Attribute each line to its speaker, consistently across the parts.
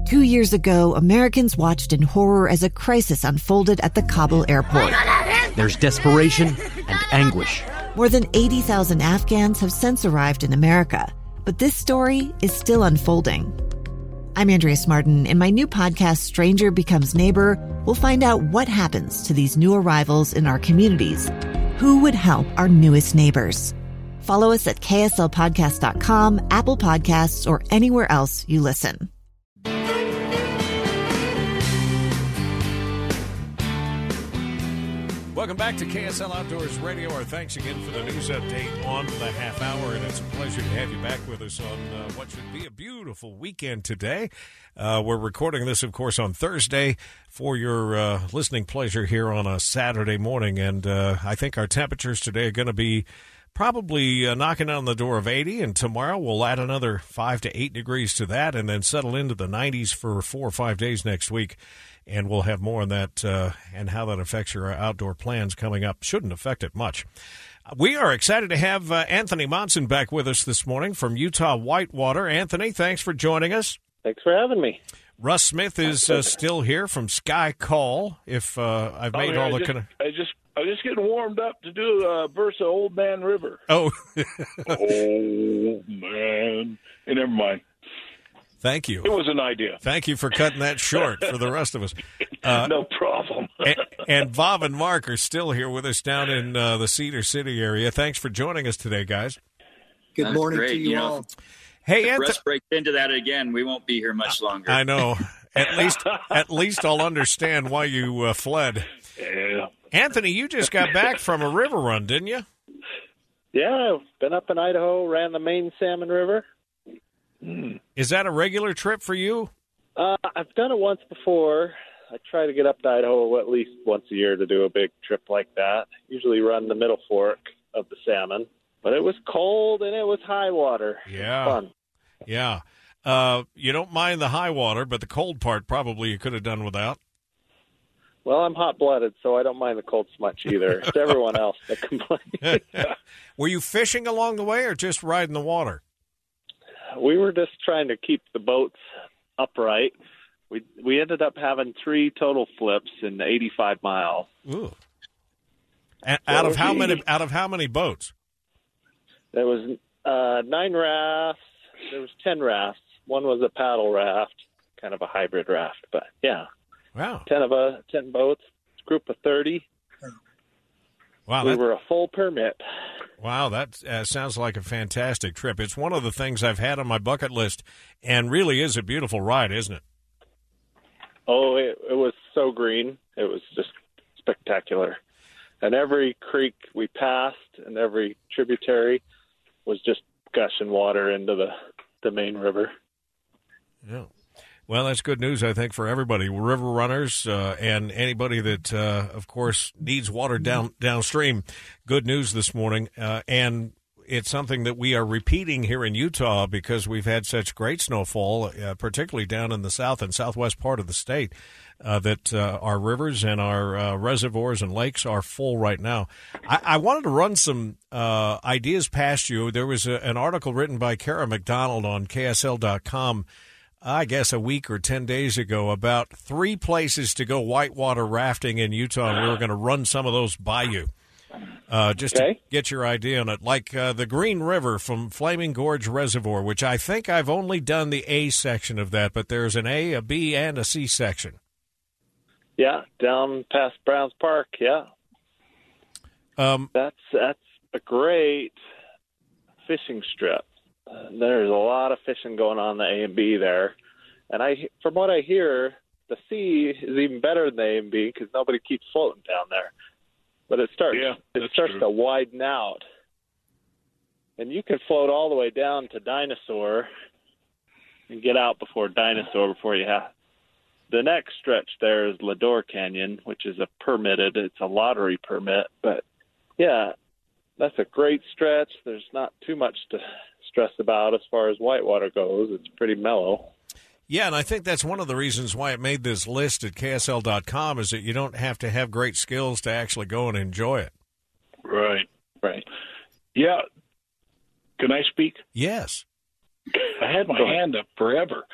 Speaker 1: 2 years ago, Americans watched in horror as a crisis unfolded at the Kabul airport.
Speaker 2: There's desperation and anguish.
Speaker 1: More than 80,000 Afghans have since arrived in America, but this story is still unfolding. I'm Andrea Martin. In my new podcast, Stranger Becomes Neighbor, we'll find out what happens to these new arrivals in our communities. Who would help our newest neighbors? Follow us at kslpodcast.com, Apple Podcasts, or anywhere else you listen.
Speaker 3: Welcome back to KSL Outdoors Radio. Our thanks again for the news update on the half hour, and it's a pleasure to have you back with us on what should be a beautiful weekend today. We're recording this, of course, on Thursday for your listening pleasure here on a Saturday morning, and I think our temperatures today are going to be probably knocking on the door of 80, and tomorrow we'll add another 5 to 8 degrees to that and then settle into the 90s for 4 or 5 days next week. And we'll have more on that and how that affects your outdoor plans coming up. Shouldn't affect it much. We are excited to have Anthony Monson back with us this morning from Utah Whitewater. Anthony, thanks for joining us.
Speaker 4: Thanks for having me.
Speaker 3: Russ Smith is still here from Sky Call. If I've made all the
Speaker 5: I was just getting warmed up to do a verse of Old Man River.
Speaker 3: Oh.
Speaker 5: Old Man. Hey, never mind.
Speaker 3: Thank you.
Speaker 5: It was an idea.
Speaker 3: Thank you for cutting that short for the rest of us.
Speaker 5: No problem.
Speaker 3: and Bob and Mark are still here with us down in the Cedar City area. Thanks for joining us today, guys.
Speaker 6: Good morning to you all.
Speaker 3: Hey,
Speaker 7: if Russ breaks into that again, we won't be here much longer.
Speaker 3: I know. At least I'll understand why you fled.
Speaker 5: Yeah.
Speaker 3: Anthony, you just got back from a river run, didn't you?
Speaker 4: Yeah, I've been up in Idaho, ran the main Salmon River.
Speaker 3: Is that a regular trip for you?
Speaker 4: I've done it once before. I try to get up to Idaho at least once a year to do a big trip like that. Usually run the Middle Fork of the Salmon. But it was cold and it was high water.
Speaker 3: Yeah.
Speaker 4: Fun.
Speaker 3: Yeah. You don't mind the high water, but the cold part probably you could have done without.
Speaker 4: Well, I'm hot-blooded, so I don't mind the cold so much either. It's everyone else that complains.
Speaker 3: Were you fishing along the way or just riding the water?
Speaker 4: We were just trying to keep the boats upright. We ended up having 3 total flips in 85 miles.
Speaker 3: Ooh. Out of how many boats?
Speaker 4: There was 9 rafts. There was 10 rafts. One was a paddle raft, kind of a hybrid raft. But yeah,
Speaker 3: wow,
Speaker 4: 10 boats, group of 30.
Speaker 3: Wow,
Speaker 4: we were a full permit.
Speaker 3: Wow, that sounds like a fantastic trip. It's one of the things I've had on my bucket list, and really is a beautiful ride, isn't it?
Speaker 4: Oh, it was so green. It was just spectacular. And every creek we passed and every tributary was just gushing water into the main river.
Speaker 3: Yeah. Well, that's good news, I think, for everybody, river runners and anybody that, of course, needs water downstream. Good news this morning, and it's something that we are repeating here in Utah because we've had such great snowfall, particularly down in the south and southwest part of the state, that our rivers and our reservoirs and lakes are full right now. I wanted to run some ideas past you. There was an article written by Kara McDonald on KSL.com, I guess a week or 10 days ago, about 3 places to go whitewater rafting in Utah, and we were going to run some of those by you. Just to get your idea on it, like the Green River from Flaming Gorge Reservoir, which I think I've only done the A section of that, but there's an A, a B, and a C section.
Speaker 4: Yeah, down past Browns Park, yeah. That's a great fishing strip. There's a lot of fishing going on in the A and B there. And from what I hear, the C is even better than the A and B because nobody keeps floating down there. But it starts to widen out. And you can float all the way down to Dinosaur and get out before Dinosaur before you have. The next stretch there is Lador Canyon, which is it's a lottery permit. But, yeah, that's a great stretch. There's not too much to stress about as far as whitewater goes. It's pretty mellow.
Speaker 3: Yeah, and I think that's one of the reasons why it made this list at KSL.com is that you don't have to have great skills to actually go and enjoy it.
Speaker 5: Right. Yeah. Can I speak?
Speaker 3: Yes.
Speaker 5: I had my hand up forever.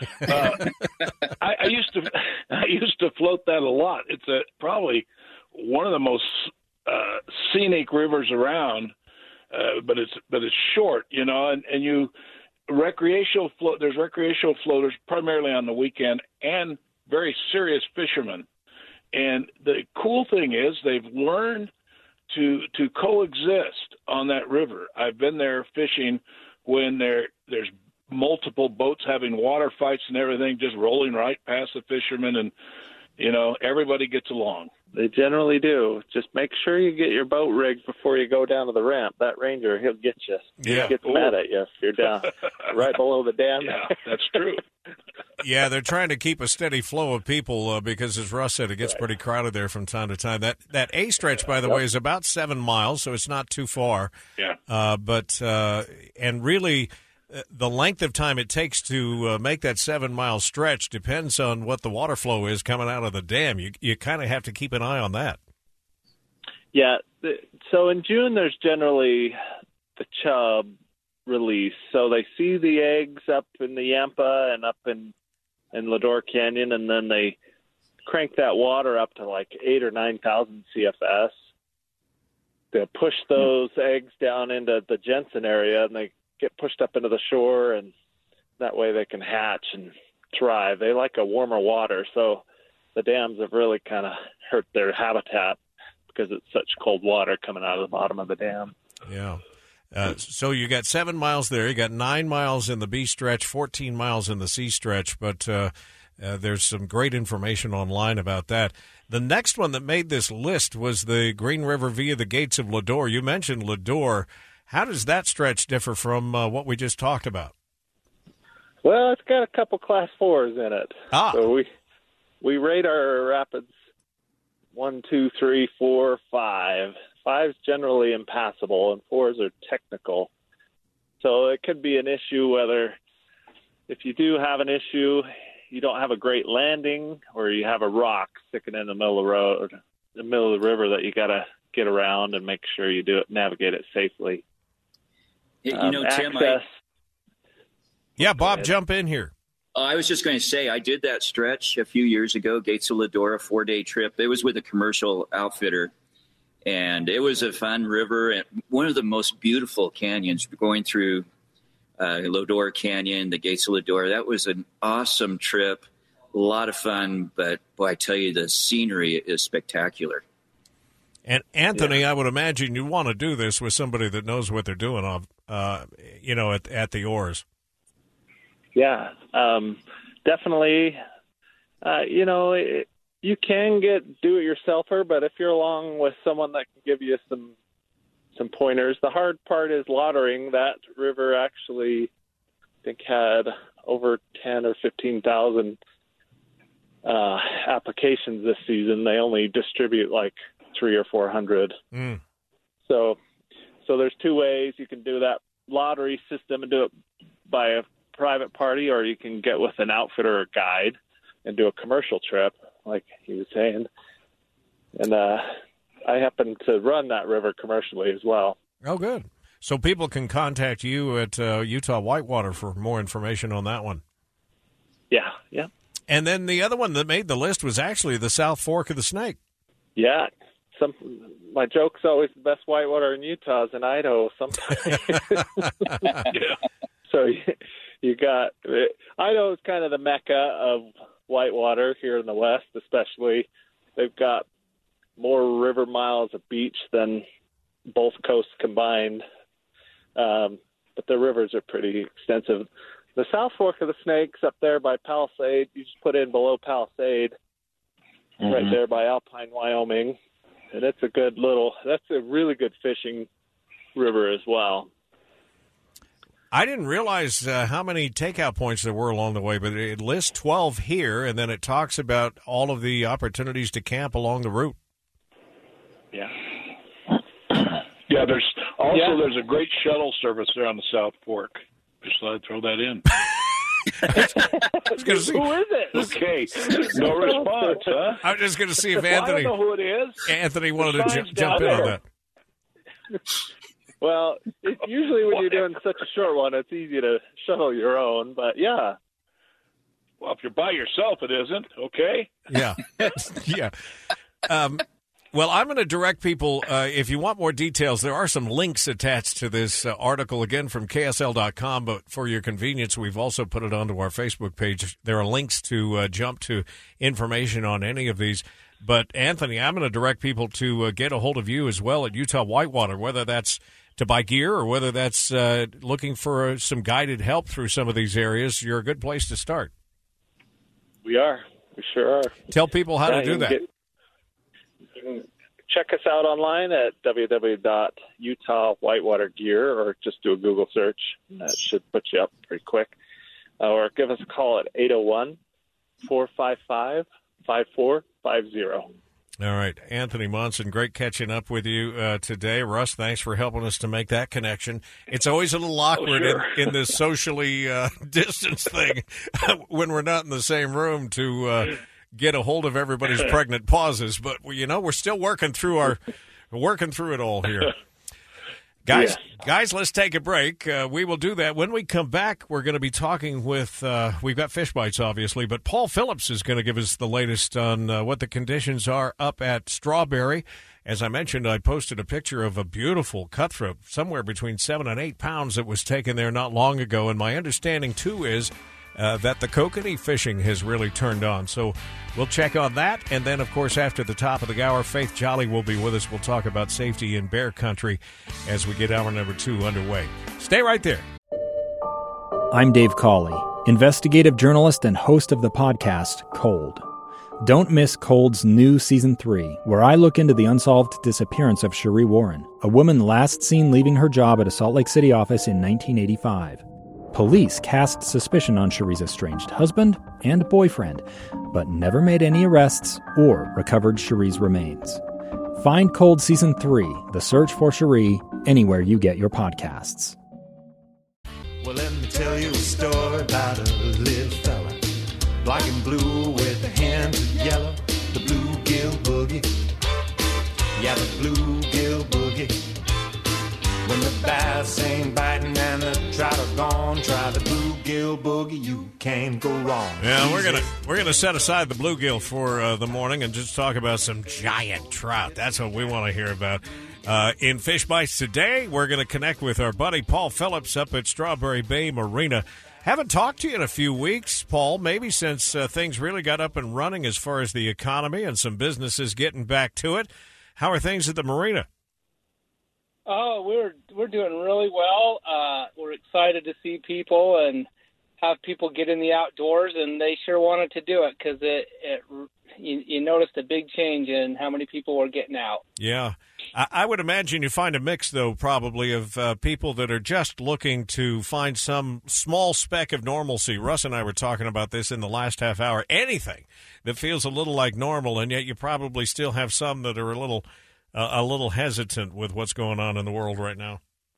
Speaker 5: I used to float that a lot. It's probably one of the most scenic rivers around, but it's short, and you recreational float. There's recreational floaters primarily on the weekend, and very serious fishermen. And the cool thing is they've learned to coexist on that river. I've been there fishing when there's multiple boats having water fights and everything, just rolling right past the fishermen, and everybody gets along.
Speaker 4: They generally do. Just make sure you get your boat rigged before you go down to the ramp. That ranger, he'll get you.
Speaker 3: Yeah.
Speaker 4: He gets mad at you if you're down right below the dam.
Speaker 5: Yeah, that's true.
Speaker 3: Yeah, they're trying to keep a steady flow of people because, as Russ said, it gets pretty crowded there from time to time. That A stretch, by the way, is about 7 miles, so it's not too far.
Speaker 5: Yeah.
Speaker 3: And really, the length of time it takes to make that 7 mile stretch depends on what the water flow is coming out of the dam. You kind of have to keep an eye on that.
Speaker 4: Yeah. So in June, there's generally the chub release. So they see the eggs up in the Yampa and up in Lodore Canyon, and then they crank that water up to like 8,000 or 9,000 CFS. They'll push those eggs down into the Jensen area, and they get pushed up into the shore, and that way they can hatch and thrive. They like a warmer water, so the dams have really kind of hurt their habitat because it's such cold water coming out of the bottom of the dam.
Speaker 3: Yeah. So you got 7 miles there. You got 9 miles in the B stretch, 14 miles in the C stretch, but there's some great information online about that. The next one that made this list was the Green River via the Gates of Lodore. You mentioned Lodore. How does that stretch differ from what we just talked about?
Speaker 4: Well, it's got a couple Class 4s in it. So we rate our rapids 1, 2, 3, 4, 5. 5's generally impassable, and 4s are technical. So it could be an issue whether if you do have an issue, you don't have a great landing, or you have a rock sticking in the middle of the road, the middle of the river that you got to get around and make sure you navigate it safely.
Speaker 7: Tim,
Speaker 3: Bob, jump in here.
Speaker 7: I was just going to say, I did that stretch a few years ago, Gates of Lodore, a 4-day trip. It was with a commercial outfitter, and it was a fun river and one of the most beautiful canyons going through Lodore Canyon, the Gates of Lodore. That was an awesome trip, a lot of fun, but boy, I tell you, the scenery is spectacular. And
Speaker 3: Anthony, I would imagine you want to do this with somebody that knows what they're doing at the oars.
Speaker 4: Yeah, definitely. You can do it yourselfer, but if you're along with someone that can give you some pointers, the hard part is lautering. That river actually, I think, had over 10 or 15,000 applications this season. They only distribute like 300 or 400. So there's two ways you can do that lottery system and do it by a private party, or you can get with an outfitter or guide and do a commercial trip, like he was saying. And I happen to run that river commercially as well.
Speaker 3: Oh, good. So people can contact you at Utah Whitewater for more information on that one.
Speaker 4: Yeah.
Speaker 3: And then the other one that made the list was actually the South Fork of the Snake.
Speaker 4: Yeah. My joke's always the best whitewater in Utah is in Idaho sometimes. So you got Idaho's kind of the mecca of whitewater here in the West, especially. They've got more river miles of beach than both coasts combined, but the rivers are pretty extensive. The South Fork of the Snake's up there by Palisade. You just put in below Palisade, right there by Alpine, Wyoming. And that's a really good fishing river as well.
Speaker 3: I didn't realize how many takeout points there were along the way, but it lists 12 here, and then it talks about all of the opportunities to camp along the route.
Speaker 4: Yeah.
Speaker 5: Yeah, there's a great shuttle service there on the South Fork. Just thought I'd throw that in.
Speaker 3: Who is
Speaker 4: it?
Speaker 5: Okay, no response, huh?
Speaker 3: I'm just going to see if Anthony.
Speaker 4: I don't know who it is.
Speaker 3: Anthony wanted to jump in on that.
Speaker 4: Well, usually when you're doing such a short one, it's easy to shuttle your own. But yeah.
Speaker 5: Well, if you're by yourself, it isn't. Okay.
Speaker 3: Yeah. Yeah. Well, I'm going to direct people, if you want more details, there are some links attached to this article, again, from KSL.com, but for your convenience, we've also put it onto our Facebook page. There are links to jump to information on any of these. But, Anthony, I'm going to direct people to get a hold of you as well at Utah Whitewater, whether that's to buy gear or whether that's looking for some guided help through some of these areas. You're a good place to start.
Speaker 4: We are. We sure are.
Speaker 3: Tell people how to do that.
Speaker 4: You can check us out online at www.utahwhitewatergear, or just do a Google search. That should put you up pretty quick. Or give us a call at 801-455-5450.
Speaker 3: All right. Anthony Monson, great catching up with you today. Russ, thanks for helping us to make that connection. It's always a little awkward in this socially distanced thing when we're not in the same room to get a hold of everybody's pregnant pauses. But, we're still working through it all here. Guys, let's take a break. We will do that. When we come back, we're going to be talking with, we've got Fish Bites, obviously, but Paul Phillips is going to give us the latest on what the conditions are up at Strawberry. As I mentioned, I posted a picture of a beautiful cutthroat, somewhere between 7 and 8 pounds, that was taken there not long ago. And my understanding, too, is that the kokanee fishing has really turned on. So we'll check on that. And then, of course, after the top of the hour, Faith Jolly will be with us. We'll talk about safety in bear country as we get hour number 2 underway. Stay right there.
Speaker 8: I'm Dave Cawley, investigative journalist and host of the podcast Cold. Don't miss Cold's new Season 3, where I look into the unsolved disappearance of Cherie Warren, a woman last seen leaving her job at a Salt Lake City office in 1985. Police cast suspicion on Cherie's estranged husband and boyfriend, but never made any arrests or recovered Cherie's remains. Find Cold Season 3, The Search for Cherie, anywhere you get your podcasts.
Speaker 9: Well, let me tell you a story about a little fella, black and blue with a hand of yellow, the bluegill boogie. Yeah, the bluegill boogie. When the bass ain't biting and the trout are gone, try the bluegill boogie, you can't go wrong.
Speaker 3: Yeah, we're gonna set aside the bluegill for the morning and just talk about some giant trout. That's what we want to hear about. In Fish Bites today, we're going to connect with our buddy Paul Phillips up at Strawberry Bay Marina. Haven't talked to you in a few weeks, Paul, maybe since things really got up and running as far as the economy and some businesses getting back to it. How are things at the marina?
Speaker 10: Oh, we're doing really well. We're excited to see people and have people get in the outdoors, and they sure wanted to do it because you noticed a big change in how many people were getting out.
Speaker 3: Yeah. I would imagine you find a mix, though, probably of people that are just looking to find some small speck of normalcy. Russ and I were talking about this in the last half hour. Anything that feels a little like normal, and yet you probably still have some that are a little hesitant with what's going on in the world right now.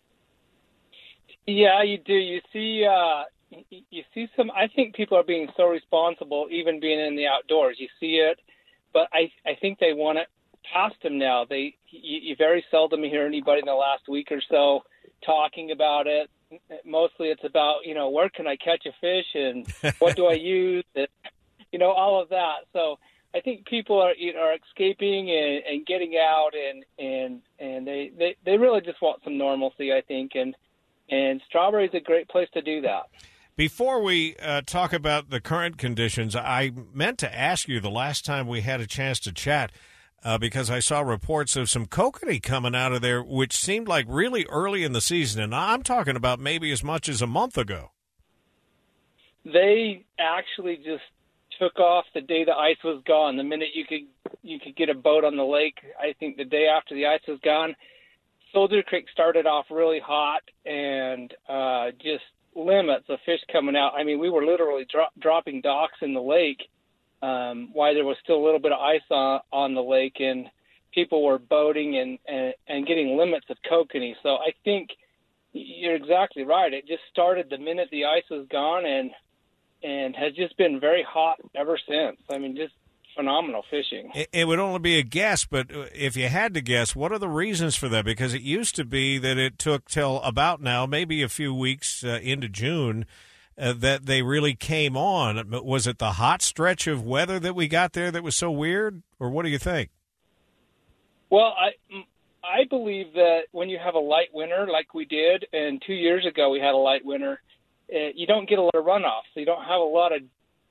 Speaker 10: Yeah, you do. You see some. I think people are being so responsible, even being in the outdoors. You see it, but I think they want it past them now. You very seldom hear anybody in the last week or so talking about it. Mostly, it's about where can I catch a fish and what do I use, and, all of that. So I think people are escaping and getting out, and they really just want some normalcy, I think, and Strawberry is a great place to do that.
Speaker 3: Before we talk about the current conditions, I meant to ask you the last time we had a chance to chat, because I saw reports of some kokanee coming out of there, which seemed like really early in the season, and I'm talking about maybe as much as a month ago.
Speaker 10: They actually just took off the day the ice was gone. The minute you could get a boat on the lake, I think the day after the ice was gone, Soldier Creek started off really hot and just limits of fish coming out. I mean, we were literally dropping docks in the lake while there was still a little bit of ice on the lake, and people were boating and getting limits of kokanee. So I think you're exactly right. It just started the minute the ice was gone and has just been very hot ever since. I mean, just phenomenal fishing.
Speaker 3: It would only be a guess, but if you had to guess, what are the reasons for that? Because it used to be that it took till about now, maybe a few weeks into June, that they really came on. Was it the hot stretch of weather that we got there that was so weird, or what do you think?
Speaker 10: Well, I believe that when you have a light winter like we did, and 2 years ago we had a light winter, you don't get a lot of runoff. So you don't have a lot of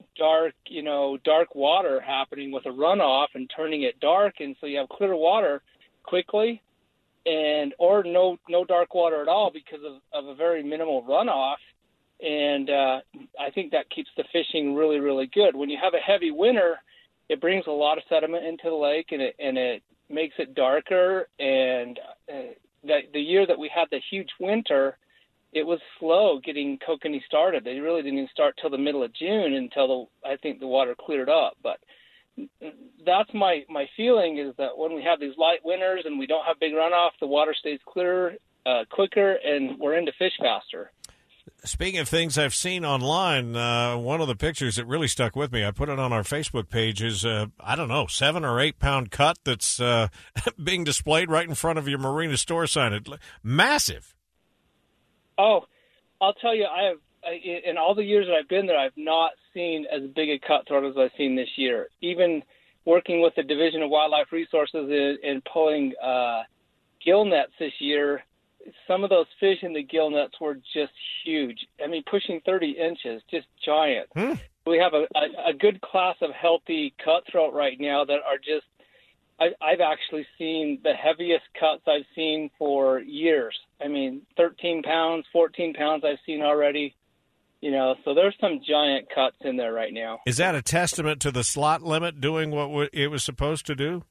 Speaker 10: dark water happening with a runoff and turning it dark, and so you have clear water quickly, or no dark water at all because of a very minimal runoff. And I think that keeps the fishing really, really good. When you have a heavy winter, it brings a lot of sediment into the lake, and it makes it darker. And the year that we had the huge winter, it was slow getting kokanee started. They really didn't even start till the middle of June until I think the water cleared up. But that's my feeling, is that when we have these light winters and we don't have big runoff, the water stays clear quicker, and we're into fish faster.
Speaker 3: Speaking of things I've seen online, one of the pictures that really stuck with me, I put it on our Facebook page, is, 7 or 8 pound cut that's being displayed right in front of your marina store sign. Massive.
Speaker 10: Oh, I'll tell you, in all the years that I've been there, I've not seen as big a cutthroat as I've seen this year. Even working with the Division of Wildlife Resources and pulling gill nets this year, some of those fish in the gill nets were just huge. I mean, pushing 30 inches, just giant. We have a good class of healthy cutthroat right now that are just, I've actually seen the heaviest cuts I've seen for years. I mean, 13 pounds, 14 pounds I've seen already. So there's some giant cuts in there right now.
Speaker 3: Is that a testament to the slot limit doing what it was supposed to do?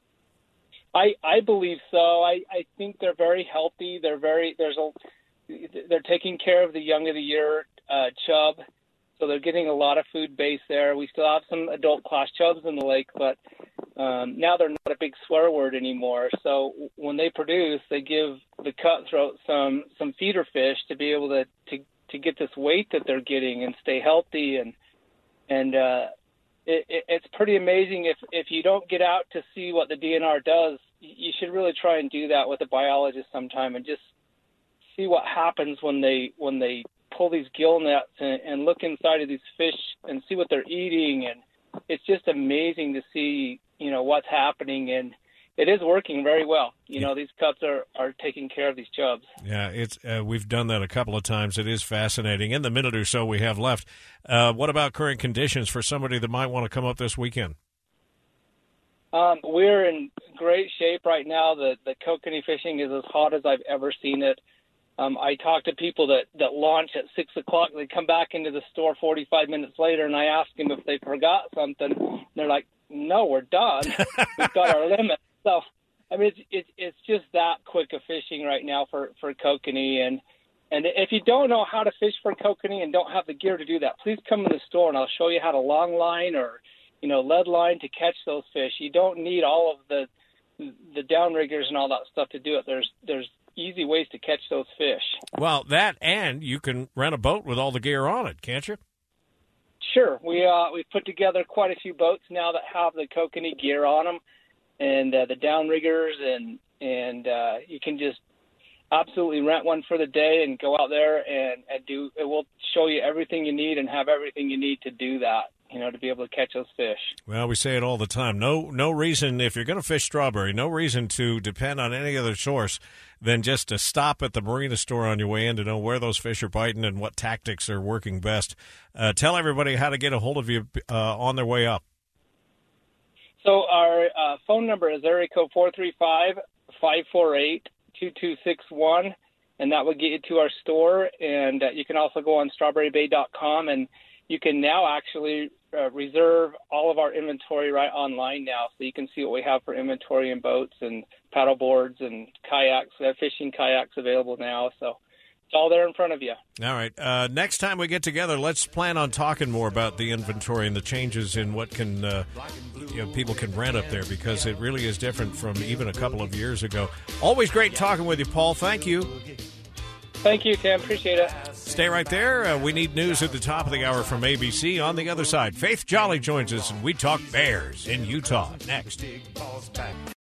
Speaker 10: I believe so. I think they're very healthy. They're taking care of the young of the year chub, so they're getting a lot of food base there. We still have some adult class chubs in the lake, but now they're not a big swear word anymore. So when they produce, they give the cutthroat some feeder fish to be able to get this weight that they're getting and stay healthy, and it's pretty amazing. If you don't get out to see what the DNR does, you should really try and do that with a biologist sometime and just see what happens when they pull these gill nets and look inside of these fish and see what they're eating. And it's just amazing to see, what's happening. And it is working very well. These cuts are taking care of these chubs.
Speaker 3: Yeah, it's we've done that a couple of times. It is fascinating. In the minute or so we have left, what about current conditions for somebody that might want to come up this weekend?
Speaker 10: We're in great shape right now. The kokanee fishing is as hot as I've ever seen it. I talk to people that launch at 6 o'clock. They come back into the store 45 minutes later, and I ask them if they forgot something. And they're like, no, we're done. We've got our limit. So, I mean, it's just that quick of fishing right now for kokanee. And if you don't know how to fish for kokanee and don't have the gear to do that, please come in the store and I'll show you how to long line or, lead line to catch those fish. You don't need all of the downriggers and all that stuff to do it. There's easy ways to catch those fish.
Speaker 3: Well, that, and you can rent a boat with all the gear on it, can't you?
Speaker 10: Sure. We've put together quite a few boats now that have the kokanee gear on them, and the downriggers, and you can just absolutely rent one for the day and go out there and do it. Will show you everything you need and have everything you need to do that, to be able to catch those fish.
Speaker 3: Well, we say it all the time. No reason, if you're going to fish strawberry, no reason to depend on any other source than just to stop at the marina store on your way in to know where those fish are biting and what tactics are working best. Tell everybody how to get a hold of you on their way up.
Speaker 10: So our phone number is area code 435-548-2261, and that will get you to our store. And you can also go on strawberrybay.com, and you can now actually reserve all of our inventory right online now, so you can see what we have for inventory and boats and paddle boards and kayaks. We have fishing kayaks available now, so it's all there in front of you.
Speaker 3: All right. Next time we get together, let's plan on talking more about the inventory and the changes in what can people can rent up there, because it really is different from even a couple of years ago. Always great talking with you, Paul. Thank you.
Speaker 10: Thank you, Tim. Appreciate it.
Speaker 3: Stay right there. We need news at the top of the hour from ABC. On the other side, Faith Jolly joins us, and we talk Bears in Utah next.